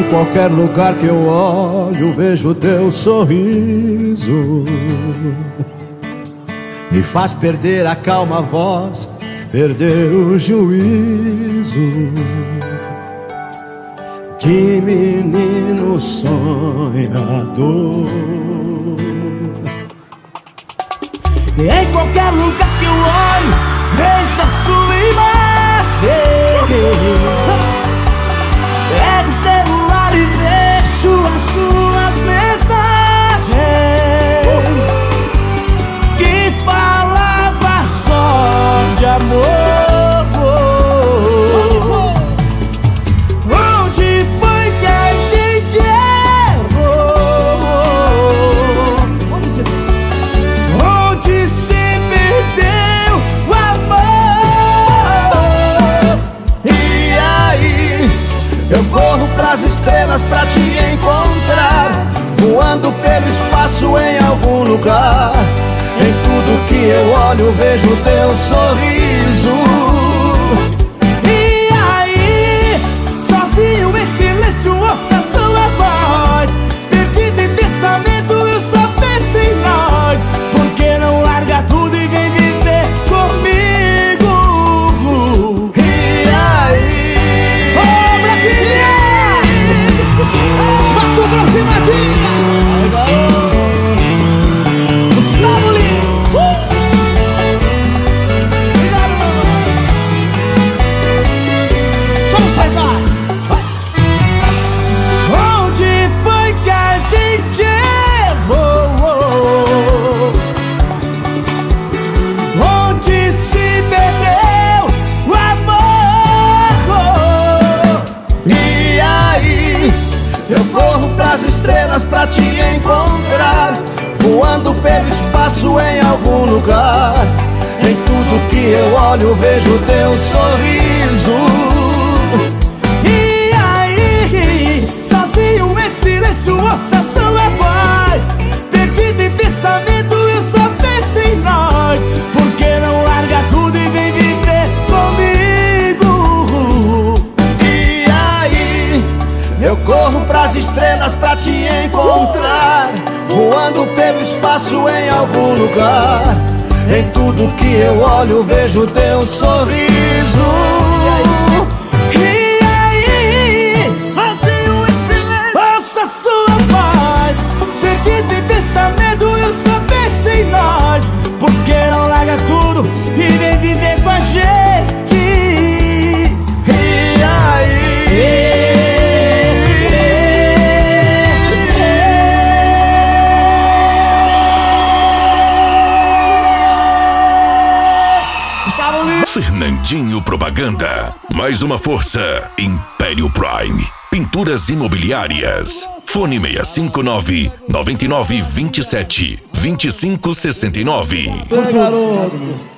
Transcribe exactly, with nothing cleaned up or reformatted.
qualquer lugar que eu olho, vejo teu sorriso. Me faz perder a calma voz, perder o juízo. De menino sonhador. Em qualquer lugar que eu olho, vejo a sua imagem. Pego o celular e vejo as suas mensagens que falava só de amor. Eu corro pras estrelas pra te encontrar, voando pelo espaço em algum lugar. Em tudo que eu olho vejo teu sorriso. E aí, sozinho em silêncio ouço a sua voz. Perdido em pensamento eu só penso em nós. Por que não larga tudo e vem viver comigo? Aproximadinha Gustavo Lima, uh! Obrigado, mamãe. Só vocês, vai, vai. Onde foi que a gente errou? Onde se perdeu o amor? E aí, eu corro pras estrelas pra te encontrar, voando pelo espaço em algum lugar. Em tudo que eu olho vejo teu sorriso. E aí, sozinho em silêncio ouço a sua voz. Perdido em pensamento eu só penso em nós. Por que não larga tudo e vem viver comigo? E aí, eu corro pras estrelas pra te encontrar, voando pelo espaço em algum lugar. Em tudo que eu olho vejo teu sorriso. E aí, sozinho em silêncio ouço a sua voz. Perdido em pensamento eu só penso em nós. Por que não larga tudo e vem viver com a gente? E aí, Fernandinho Propaganda. Mais uma força. Império Prime. Pinturas imobiliárias. Fone seis cinco nove, nove nove dois sete, dois cinco seis nove. Oi, garoto.